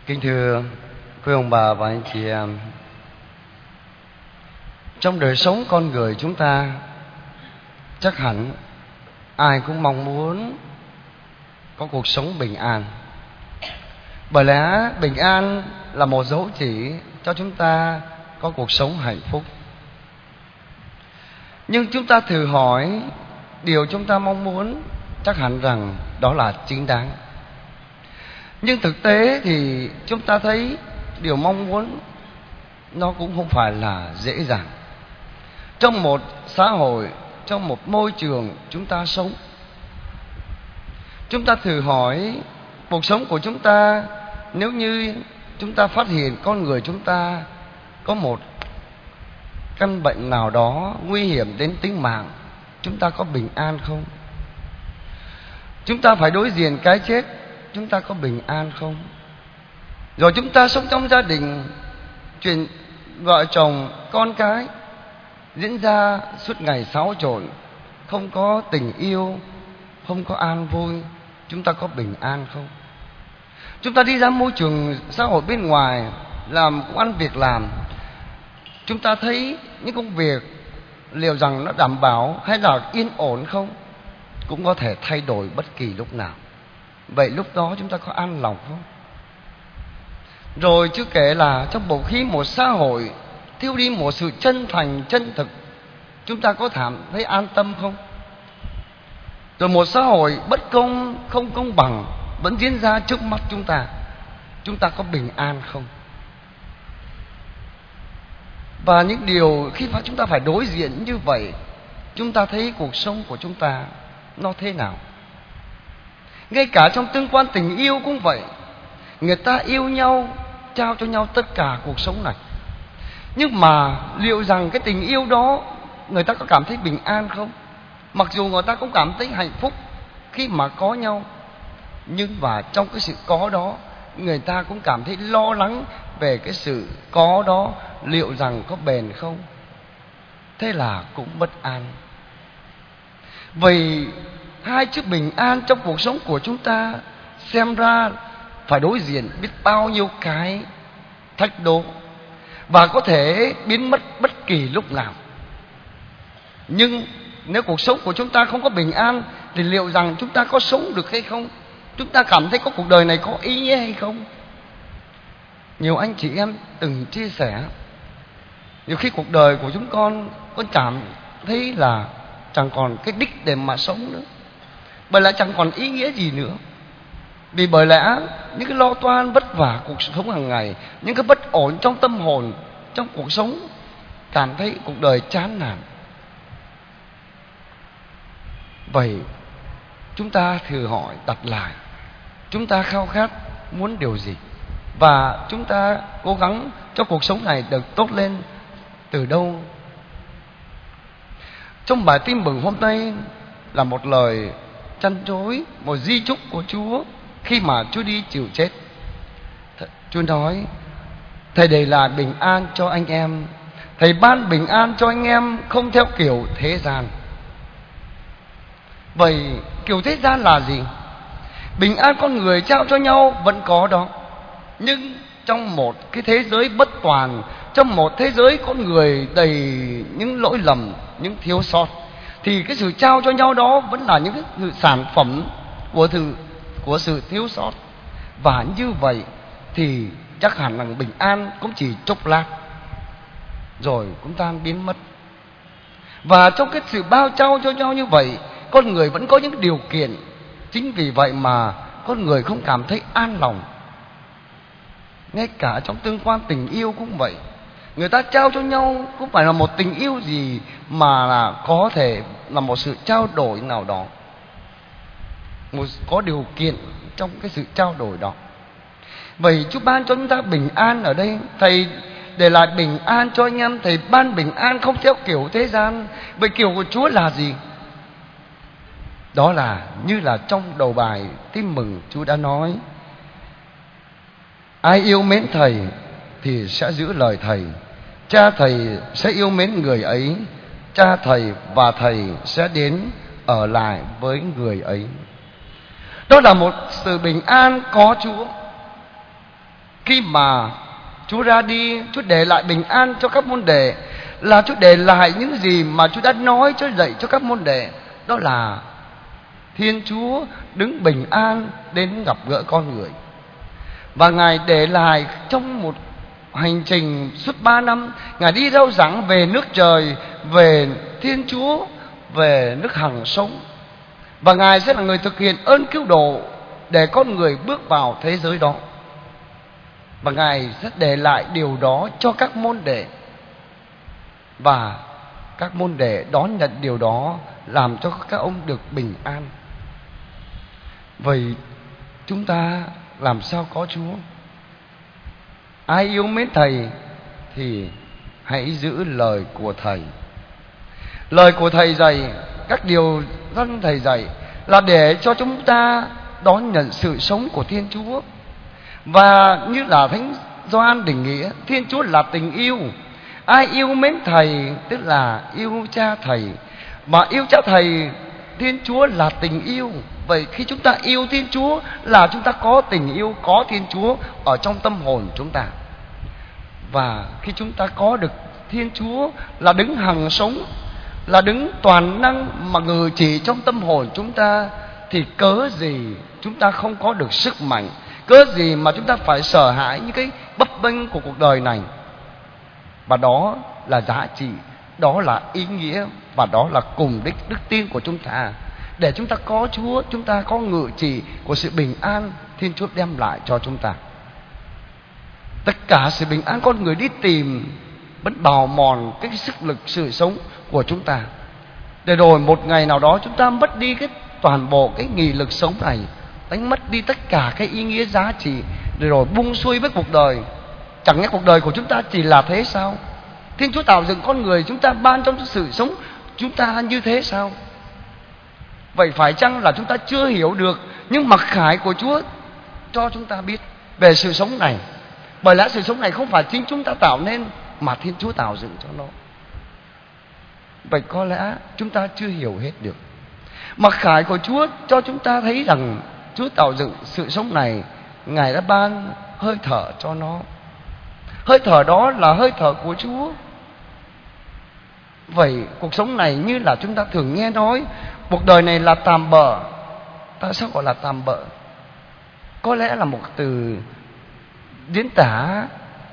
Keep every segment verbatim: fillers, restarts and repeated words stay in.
Kính thưa quý ông bà và anh chị em, trong đời sống con người chúng ta, chắc hẳn ai cũng mong muốn có cuộc sống bình an. Bởi lẽ bình an là một dấu chỉ cho chúng ta có cuộc sống hạnh phúc. Nhưng chúng ta thử hỏi, điều chúng ta mong muốn chắc hẳn rằng đó là chính đáng. Nhưng thực tế thì chúng ta thấy điều mong muốn nó cũng không phải là dễ dàng. Trong một xã hội, trong một môi trường chúng ta sống, chúng ta thử hỏi cuộc sống của chúng ta, nếu như chúng ta phát hiện con người chúng ta có một căn bệnh nào đó nguy hiểm đến tính mạng, chúng ta có bình an không? Chúng ta phải đối diện cái chết, chúng ta có bình an không? Rồi chúng ta sống trong gia đình, chuyện vợ chồng, con cái diễn ra suốt ngày xáo trộn, không có tình yêu, không có an vui, chúng ta có bình an không? Chúng ta đi ra môi trường xã hội bên ngoài, làm công ăn việc làm, chúng ta thấy những công việc liệu rằng nó đảm bảo hay là yên ổn không? Cũng có thể thay đổi bất kỳ lúc nào. Vậy lúc đó chúng ta có an lòng không? Rồi chưa kể là trong bầu khí một xã hội thiếu đi một sự chân thành, chân thực, chúng ta có cảm thấy an tâm không? Rồi một xã hội bất công, không công bằng vẫn diễn ra trước mắt chúng ta, chúng ta có bình an không? Và những điều khi mà chúng ta phải đối diện như vậy, chúng ta thấy cuộc sống của chúng ta nó thế nào? Ngay cả trong tương quan tình yêu cũng vậy. Người ta yêu nhau, trao cho nhau tất cả cuộc sống này. Nhưng mà liệu rằng cái tình yêu đó người ta có cảm thấy bình an không? Mặc dù người ta cũng cảm thấy hạnh phúc khi mà có nhau, nhưng mà trong cái sự có đó, người ta cũng cảm thấy lo lắng về cái sự có đó, liệu rằng có bền không? Thế là cũng bất an. Vậy hai chữ bình an trong cuộc sống của chúng ta xem ra phải đối diện biết bao nhiêu cái thách đố, và có thể biến mất bất kỳ lúc nào. Nhưng nếu cuộc sống của chúng ta không có bình an, thì liệu rằng chúng ta có sống được hay không? Chúng ta cảm thấy có cuộc đời này có ý nghĩa hay không? Nhiều anh chị em từng chia sẻ, nhiều khi cuộc đời của chúng con con cảm thấy là chẳng còn cái đích để mà sống nữa, bởi lẽ chẳng còn ý nghĩa gì nữa. Vì bởi lẽ những cái lo toan vất vả cuộc sống hàng ngày, những cái bất ổn trong tâm hồn, trong cuộc sống, cảm thấy cuộc đời chán nản. Vậy chúng ta thử hỏi đặt lại, chúng ta khao khát muốn điều gì? Và chúng ta cố gắng cho cuộc sống này được tốt lên từ đâu? Trong bài tin mừng hôm nay là một lời trăn trối, một di chúc của Chúa khi mà Chúa đi chịu chết. Chúa nói: Thầy để lại bình an cho anh em, Thầy ban bình an cho anh em, không theo kiểu thế gian. Vậy kiểu thế gian là gì? Bình an con người trao cho nhau vẫn có đó, nhưng trong một cái thế giới bất toàn, trong một thế giới con người đầy những lỗi lầm, những thiếu sót, thì cái sự trao cho nhau đó vẫn là những cái sự sản phẩm của sự, của sự thiếu sót. Và như vậy thì chắc hẳn là bình an cũng chỉ chốc lát rồi cũng tan biến mất. Và trong cái sự bao trao cho nhau như vậy, con người vẫn có những điều kiện. Chính vì vậy mà con người không cảm thấy an lòng. Ngay cả trong tương quan tình yêu cũng vậy. Người ta trao cho nhau cũng phải là một tình yêu gì, mà là có thể là một sự trao đổi nào đó, một có điều kiện trong cái sự trao đổi đó. Vậy Chúa ban cho chúng ta bình an ở đây. Thầy để lại bình an cho anh em, Thầy ban bình an không theo kiểu thế gian. Vậy kiểu của Chúa là gì? Đó là như là trong đầu bài tin mừng Chúa đã nói: Ai yêu mến Thầy thì sẽ giữ lời Thầy, Cha Thầy sẽ yêu mến người ấy, Cha Thầy và Thầy sẽ đến ở lại với người ấy. Đó là một sự bình an có Chúa. Khi mà Chúa ra đi, Chúa để lại bình an cho các môn đệ, là Chúa để lại những gì mà Chúa đã nói cho dạy cho các môn đệ. Đó là Thiên Chúa đứng bình an đến gặp gỡ con người. Và Ngài để lại trong một hành trình suốt ba năm, Ngài đi rao giảng về nước trời, về Thiên Chúa, về nước hằng sống. Và Ngài sẽ là người thực hiện ơn cứu độ để con người bước vào thế giới đó. Và Ngài sẽ để lại điều đó cho các môn đệ, và các môn đệ đón nhận điều đó, làm cho các ông được bình an. Vậy chúng ta làm sao có Chúa? Ai yêu mến Thầy thì hãy giữ lời của Thầy. Lời của Thầy dạy, các điều răn Thầy dạy là để cho chúng ta đón nhận sự sống của Thiên Chúa. Và như là Thánh Gioan định nghĩa, Thiên Chúa là tình yêu. Ai yêu mến Thầy tức là yêu Cha Thầy, mà yêu Cha Thầy, Thiên Chúa là tình yêu. Vậy khi chúng ta yêu Thiên Chúa là chúng ta có tình yêu, có Thiên Chúa ở trong tâm hồn chúng ta. Và khi chúng ta có được Thiên Chúa là đứng hằng sống, là đứng toàn năng mà ngự trị trong tâm hồn chúng ta, thì cớ gì chúng ta không có được sức mạnh, cớ gì mà chúng ta phải sợ hãi những cái bấp bênh của cuộc đời này. Và đó là giá trị, đó là ý nghĩa, và đó là cùng đích đức tin của chúng ta. Để chúng ta có Chúa, chúng ta có ngự trị của sự bình an Thiên Chúa đem lại cho chúng ta. Tất cả sự bình an con người đi tìm vẫn bào mòn cái sức lực sự sống của chúng ta, để rồi một ngày nào đó chúng ta mất đi cái toàn bộ cái nghị lực sống này, đánh mất đi tất cả cái ý nghĩa giá trị, để rồi buông xuôi với cuộc đời. Chẳng lẽ cuộc đời của chúng ta chỉ là thế sao? Thiên Chúa tạo dựng con người chúng ta, ban trong sự sống chúng ta như thế sao? Vậy phải chăng là chúng ta chưa hiểu được những mặc khải của Chúa cho chúng ta biết về sự sống này? Bởi lẽ sự sống này không phải chính chúng ta tạo nên, mà Thiên Chúa tạo dựng cho nó. Vậy có lẽ chúng ta chưa hiểu hết được mặc khải của Chúa cho chúng ta thấy rằng Chúa tạo dựng sự sống này, Ngài đã ban hơi thở cho nó. Hơi thở đó là hơi thở của Chúa. Vậy cuộc sống này như là chúng ta thường nghe nói, cuộc đời này là tạm bợ. Tại sao gọi là tạm bợ? Có lẽ là một từ diễn tả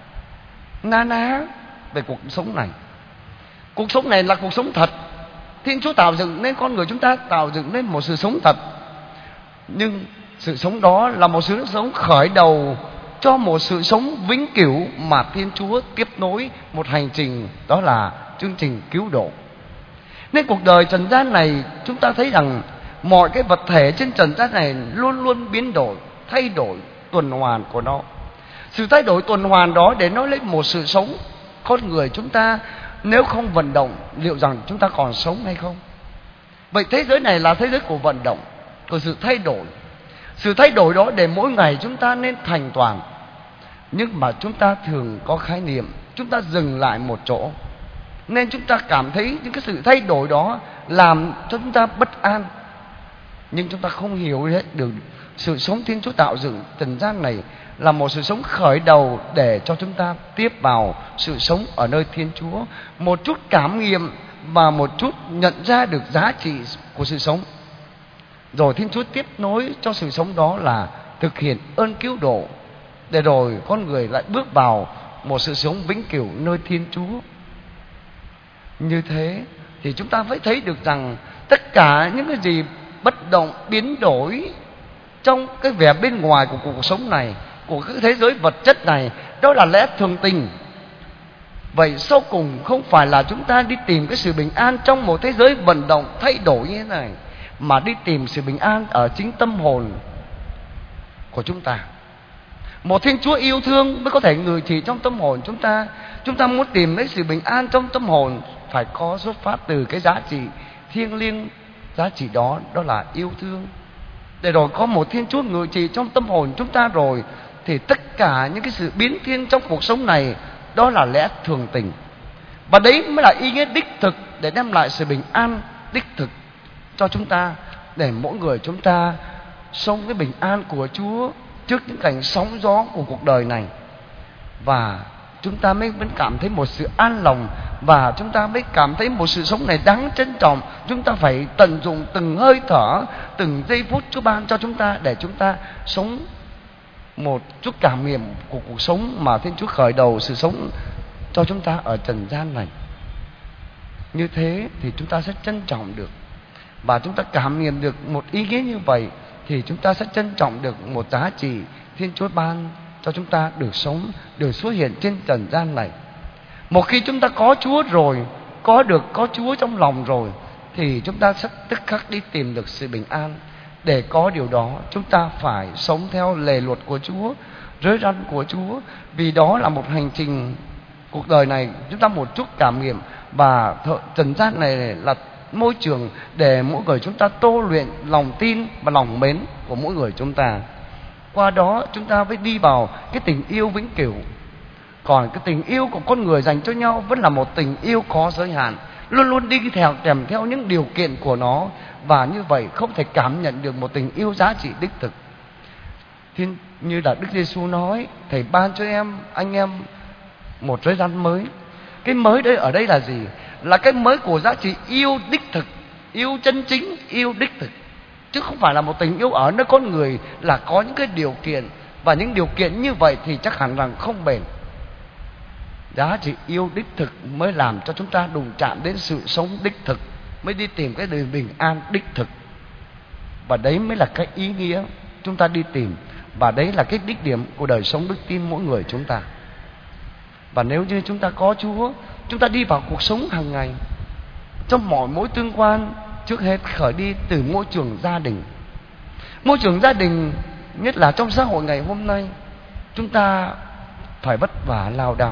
na ná về cuộc sống này. Cuộc sống này là cuộc sống thật. Thiên Chúa tạo dựng nên con người chúng ta, tạo dựng nên một sự sống thật. Nhưng sự sống đó là một sự sống khởi đầu cho một sự sống vĩnh cửu mà Thiên Chúa tiếp nối một hành trình, đó là chương trình cứu độ. Nên cuộc đời trần gian này, chúng ta thấy rằng mọi cái vật thể trên trần gian này luôn luôn biến đổi, thay đổi, tuần hoàn của nó. Sự thay đổi tuần hoàn đó để nói lên một sự sống. Con người chúng ta nếu không vận động, liệu rằng chúng ta còn sống hay không? Vậy thế giới này là thế giới của vận động, của sự thay đổi. Sự thay đổi đó để mỗi ngày chúng ta nên thành toàn. Nhưng mà chúng ta thường có khái niệm, chúng ta dừng lại một chỗ, nên chúng ta cảm thấy những cái sự thay đổi đó làm cho chúng ta bất an. Nhưng chúng ta không hiểu hết được sự sống Thiên Chúa tạo dựng trần gian này là một sự sống khởi đầu để cho chúng ta tiếp vào sự sống ở nơi Thiên Chúa. Một chút cảm nghiệm và một chút nhận ra được giá trị của sự sống. Rồi Thiên Chúa tiếp nối cho sự sống đó là thực hiện ơn cứu độ, để rồi con người lại bước vào một sự sống vĩnh cửu nơi Thiên Chúa. Như thế thì chúng ta phải thấy được rằng tất cả những cái gì bất động, biến đổi trong cái vẻ bên ngoài của cuộc sống này, của cái thế giới vật chất này, đó là lẽ thường tình. Vậy sau cùng không phải là chúng ta đi tìm cái sự bình an trong một thế giới vận động thay đổi như thế này, mà đi tìm sự bình an ở chính tâm hồn của chúng ta. Một Thiên Chúa yêu thương mới có thể ngự trị trong tâm hồn chúng ta. Chúng ta muốn tìm lấy sự bình an trong tâm hồn, phải có xuất phát từ cái giá trị thiêng liêng. Giá trị đó, đó là yêu thương. Để rồi có một Thiên Chúa ngự trị trong tâm hồn chúng ta rồi, thì tất cả những cái sự biến thiên trong cuộc sống này, đó là lẽ thường tình. Và đấy mới là ý nghĩa đích thực để đem lại sự bình an đích thực cho chúng ta, để mỗi người chúng ta sống cái bình an của Chúa trước những cảnh sóng gió của cuộc đời này. và chúng ta mới vẫn cảm thấy một sự an lòng, và chúng ta mới cảm thấy một sự sống này đáng trân trọng. Chúng ta phải tận dụng từng hơi thở, từng giây phút Chúa ban cho chúng ta để chúng ta sống một chút cảm nghiệm của cuộc sống mà Thiên Chúa khởi đầu sự sống cho chúng ta ở trần gian này. Như thế thì chúng ta sẽ trân trọng được, và chúng ta cảm nghiệm được một ý nghĩa như vậy thì chúng ta sẽ trân trọng được một giá trị Thiên Chúa ban cho chúng ta được sống, được xuất hiện trên trần gian này. Một khi chúng ta có Chúa rồi, có được có Chúa trong lòng rồi, thì chúng ta sẽ tức khắc đi tìm được sự bình an. Để có điều đó, chúng ta phải sống theo lề luật của Chúa, rới răn của Chúa, vì đó là một hành trình cuộc đời này chúng ta một chút cảm nghiệm, và trần gian này là môi trường để mỗi người chúng ta tô luyện lòng tin và lòng mến của mỗi người chúng ta. Qua đó chúng ta mới đi vào cái tình yêu vĩnh cửu. Còn cái tình yêu của con người dành cho nhau vẫn là một tình yêu có giới hạn, luôn luôn đi theo kèm theo những điều kiện của nó, và như vậy không thể cảm nhận được một tình yêu giá trị đích thực. Thiên, như là Đức Giêsu nói, Thầy ban cho em, anh em một giới răn mới. Cái mới đây ở đây là gì? Là cái mới của giá trị yêu đích thực, yêu chân chính, yêu đích thực, chứ không phải là một tình yêu ở nơi con người là có những cái điều kiện, và những điều kiện như vậy thì chắc hẳn rằng không bền. Giá trị yêu đích thực mới làm cho chúng ta đụng chạm đến sự sống đích thực, mới đi tìm cái đời bình an đích thực. Và đấy mới là cái ý nghĩa chúng ta đi tìm, và đấy là cái đích điểm của đời sống đức tin mỗi người chúng ta. Và nếu như chúng ta có Chúa, chúng ta đi vào cuộc sống hàng ngày, trong mọi mối tương quan, trước hết khởi đi từ môi trường gia đình. Môi trường gia đình, nhất là trong xã hội ngày hôm nay, chúng ta phải vất vả lao đao.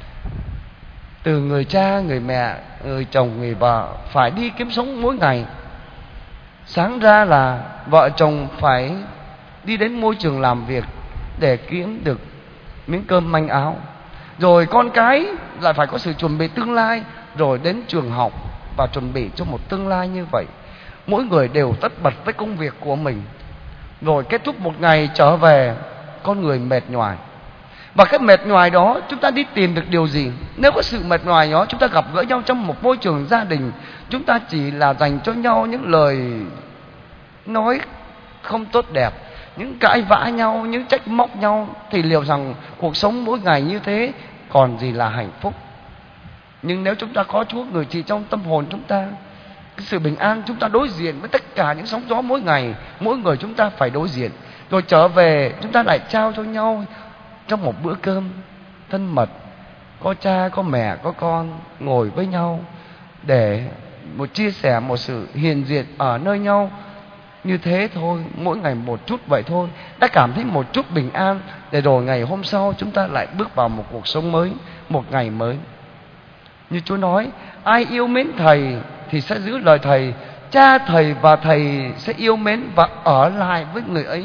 Từ người cha, người mẹ, người chồng, người vợ phải đi kiếm sống mỗi ngày. Sáng ra là vợ chồng phải đi đến môi trường làm việc để kiếm được miếng cơm manh áo. Rồi con cái lại phải có sự chuẩn bị tương lai, rồi đến trường học và chuẩn bị cho một tương lai như vậy. Mỗi người đều tất bật với công việc của mình. Rồi kết thúc một ngày trở về, con người mệt nhoài. Và cái mệt nhoài đó chúng ta đi tìm được điều gì? Nếu có sự mệt nhoài đó, chúng ta gặp gỡ nhau trong một môi trường gia đình, chúng ta chỉ là dành cho nhau những lời nói không tốt đẹp, những cãi vã nhau, những trách móc nhau, thì liệu rằng cuộc sống mỗi ngày như thế còn gì là hạnh phúc? Nhưng nếu chúng ta có Chúa người trị trong tâm hồn chúng ta, cái sự bình an, chúng ta đối diện với tất cả những sóng gió mỗi ngày, mỗi người chúng ta phải đối diện. Rồi trở về, chúng ta lại trao cho nhau trong một bữa cơm thân mật, có cha, có mẹ, có con ngồi với nhau để một chia sẻ một sự hiền diện ở nơi nhau. Như thế thôi, mỗi ngày một chút vậy thôi, đã cảm thấy một chút bình an. Để rồi ngày hôm sau chúng ta lại bước vào một cuộc sống mới, một ngày mới. Như Chúa nói, ai yêu mến Thầy thì sẽ giữ lời Thầy. Cha Thầy và Thầy sẽ yêu mến và ở lại với người ấy.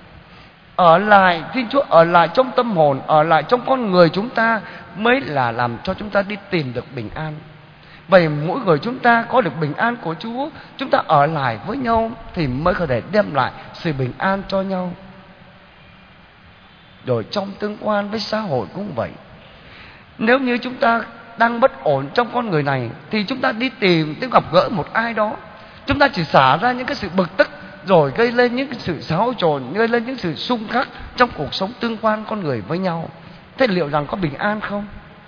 Ở lại, Thiên Chúa ở lại trong tâm hồn, ở lại trong con người chúng ta mới là làm cho chúng ta đi tìm được bình an. Vậy mỗi người chúng ta có được bình an của Chúa, chúng ta ở lại với nhau thì mới có thể đem lại sự bình an cho nhau. Rồi trong tương quan với xã hội cũng vậy. Nếu như chúng ta đang bất ổn trong con người này, thì chúng ta đi tìm, tìm gặp gỡ một ai đó, chúng ta chỉ xả ra những cái sự bực tức, rồi gây lên những cái sự xáo trộn, gây lên những sự xung khắc trong cuộc sống tương quan con người với nhau. Thế liệu rằng có bình an không?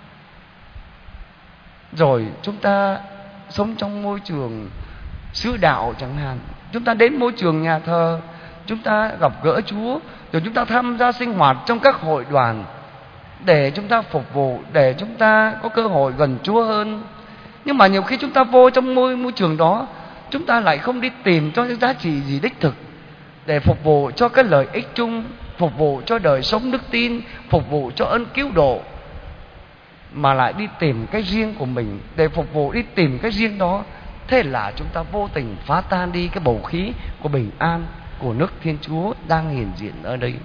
Rồi chúng ta sống trong môi trường sứ đạo chẳng hạn, chúng ta đến môi trường nhà thờ, chúng ta gặp gỡ Chúa, rồi chúng ta tham gia sinh hoạt trong các hội đoàn để chúng ta phục vụ, để chúng ta có cơ hội gần Chúa hơn. Nhưng mà nhiều khi chúng ta vô trong môi, môi trường đó, chúng ta lại không đi tìm cho những giá trị gì đích thực để phục vụ cho cái lợi ích chung, phục vụ cho đời sống đức tin, phục vụ cho ơn cứu độ, mà lại đi tìm cái riêng của mình để phục vụ, đi tìm cái riêng đó. Thế là chúng ta vô tình phá tan đi cái bầu khí của bình an của nước Thiên Chúa đang hiện diện ở đây.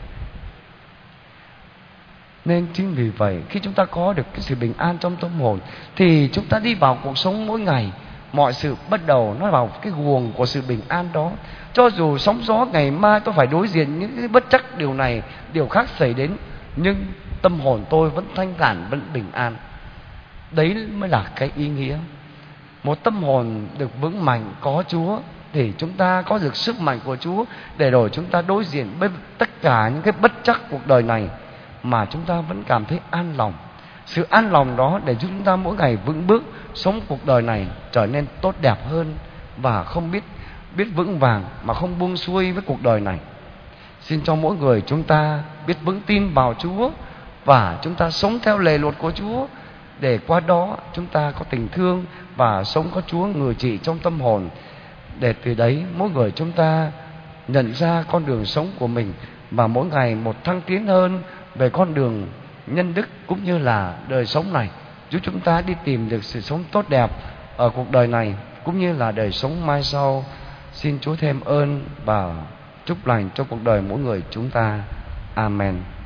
Nên chính vì vậy, khi chúng ta có được cái sự bình an trong tâm hồn, thì chúng ta đi vào cuộc sống mỗi ngày, mọi sự bắt đầu nó vào cái guồng của sự bình an đó. Cho dù sóng gió ngày mai tôi phải đối diện những cái bất trắc điều này, điều khác xảy đến, nhưng tâm hồn tôi vẫn thanh thản, vẫn bình an. Đấy mới là cái ý nghĩa. Một tâm hồn được vững mạnh có Chúa thì chúng ta có được sức mạnh của Chúa để rồi chúng ta đối diện với tất cả những cái bất trắc cuộc đời này mà chúng ta vẫn cảm thấy an lòng. Sự an lòng đó để giúp chúng ta mỗi ngày vững bước sống cuộc đời này trở nên tốt đẹp hơn, và không biết biết vững vàng mà không buông xuôi với cuộc đời này. Xin cho mỗi người chúng ta biết vững tin vào Chúa và chúng ta sống theo lề luật của Chúa, để qua đó chúng ta có tình thương và sống có Chúa ngự trị trong tâm hồn, để từ đấy mỗi người chúng ta nhận ra con đường sống của mình và mỗi ngày một thăng tiến hơn về con đường nhân đức cũng như là đời sống này, giúp chúng ta đi tìm được sự sống tốt đẹp ở cuộc đời này cũng như là đời sống mai sau. Xin Chúa thêm ơn và chúc lành cho cuộc đời mỗi người chúng ta. Amen.